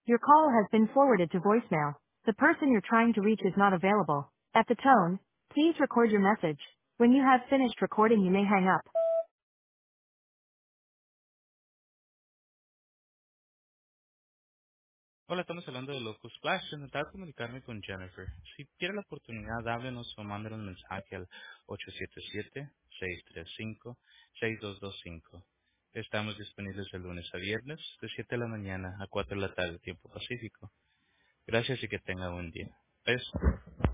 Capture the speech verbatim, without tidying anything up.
Your call has been forwarded to voicemail. The person you're trying to reach is not available. At the tone, please record your message. When you have finished recording, you may hang up. Hola, estamos hablando de Locus Splash. Intentar comunicarme con Jennifer. Si quiere la oportunidad, háblenos o mándenos un mensaje al ocho siete siete, seis tres cinco, seis dos dos cinco. Estamos disponibles de lunes a viernes, de siete de la mañana a cuatro de la tarde, tiempo pacífico. Gracias y que tenga buen día. Besos.